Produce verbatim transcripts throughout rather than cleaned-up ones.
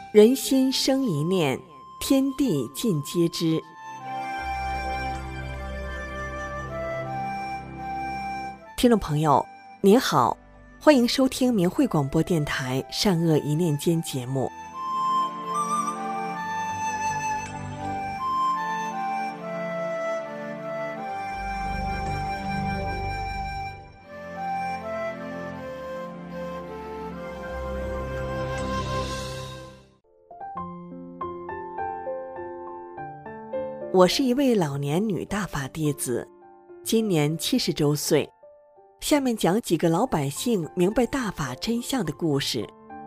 人心生一念，天地尽皆知。听众朋友您好，欢迎收听明慧广播电台善恶一念间节目。我是一位老年女大法弟子，今年七十周岁。下面讲几个老百姓明白大法真相的故事。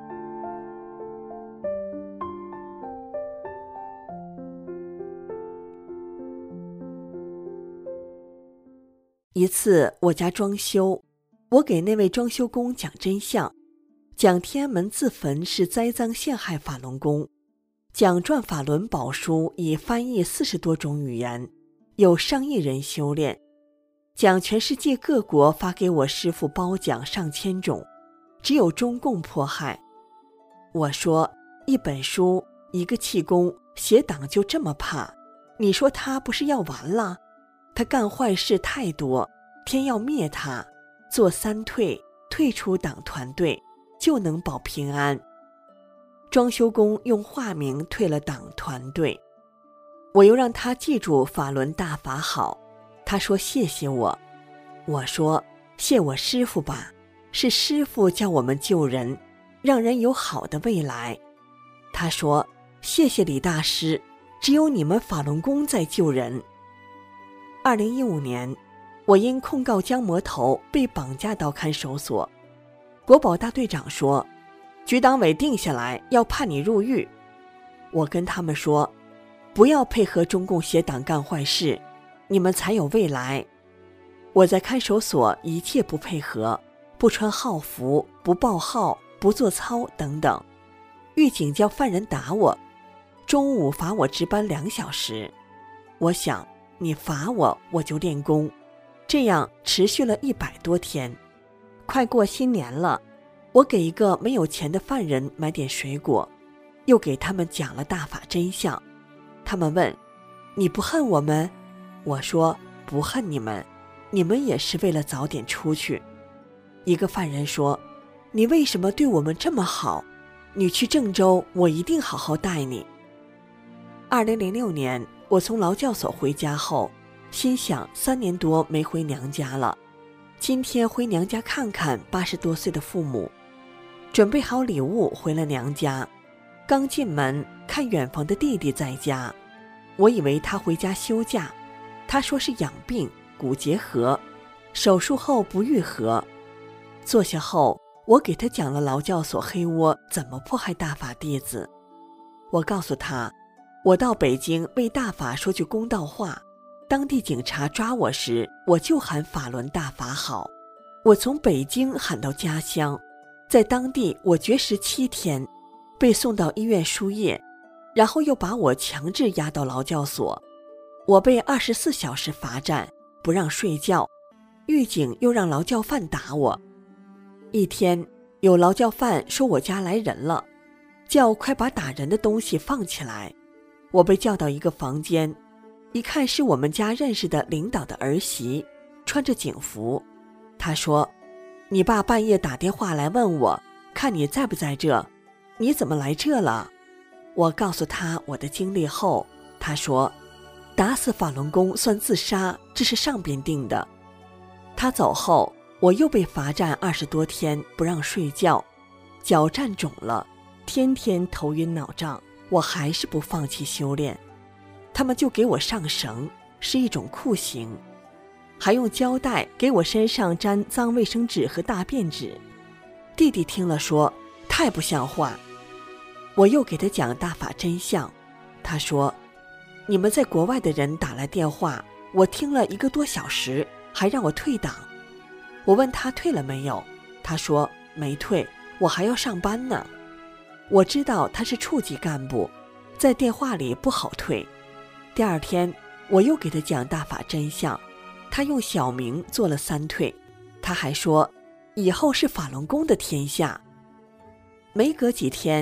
一次我家装修，我给那位装修工讲真相，讲天安门自焚是栽赃陷害法轮功，讲转法轮宝书已翻译四十多种语言，有上亿人修炼，讲全世界各国发给我师父褒奖上千种，只有中共迫害。我说，一本书，一个气功，邪党就这么怕，你说他不是要完了？他干坏事太多，天要灭他，做三退，退出党团队，就能保平安。装修工用化名退了党团队，我又让他记住法轮大法好，他说谢谢我。我说谢我师父吧，是师父教我们救人，让人有好的未来。他说谢谢李大师，只有你们法轮功在救人。二零一五年，我因控告江魔头被绑架到看守所，国保大队长说局党委定下来要判你入狱。我跟他们说，不要配合中共邪党干坏事，你们才有未来。我在看守所一切不配合，不穿号服，不报号，不做操等等，狱警叫犯人打我，中午罚我值班两小时。我想你罚我，我就练功，这样持续了一百多天。快过新年了，我给一个没有钱的犯人买点水果，又给他们讲了大法真相。他们问，你不恨我们？我说不恨你们，你们也是为了早点出去。一个犯人说，你为什么对我们这么好？你去郑州，我一定好好待你。二零零六年，我从劳教所回家后，心想三年多没回娘家了，今天回娘家看看八十多岁的父母。准备好礼物回了娘家，刚进门看远房的弟弟在家，我以为他回家休假，他说是养病，骨结核，手术后不愈合。坐下后，我给他讲了劳教所黑窝怎么迫害大法弟子。我告诉他，我到北京为大法说句公道话，当地警察抓我时，我就喊法轮大法好，我从北京喊到家乡，在当地我绝食七天，被送到医院输液，然后又把我强制押到劳教所，我被二十四小时罚站，不让睡觉，狱警又让劳教犯打我。一天，有劳教犯说我家来人了，叫快把打人的东西放起来。我被叫到一个房间，一看是我们家认识的领导的儿媳，穿着警服。他说，你爸半夜打电话来问我，看你在不在这，你怎么来这了？我告诉他我的经历后，他说，打死法轮功算自杀，这是上边定的。他走后，我又被罚站二十多天，不让睡觉，脚站肿了，天天头晕脑胀，我还是不放弃修炼。他们就给我上绳，是一种酷刑，还用胶带给我身上粘脏卫生纸和大便纸。弟弟听了说，太不像话。我又给他讲大法真相，他说，你们在国外的人打来电话，我听了一个多小时，还让我退党。我问他退了没有，他说没退，我还要上班呢。我知道他是处级干部，在电话里不好退。第二天，我又给他讲大法真相，他用小名做了三退，他还说以后是法轮功的天下。没隔几天，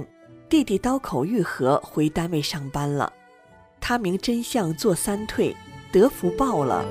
弟弟刀口愈合，回单位上班了。他明真相做三退，得福报了。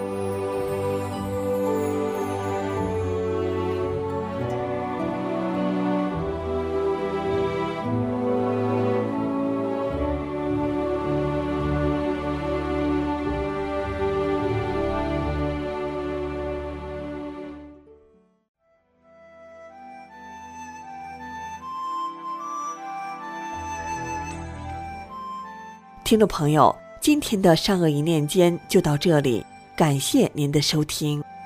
听众朋友，今天的善恶一念间就到这里，感谢您的收听。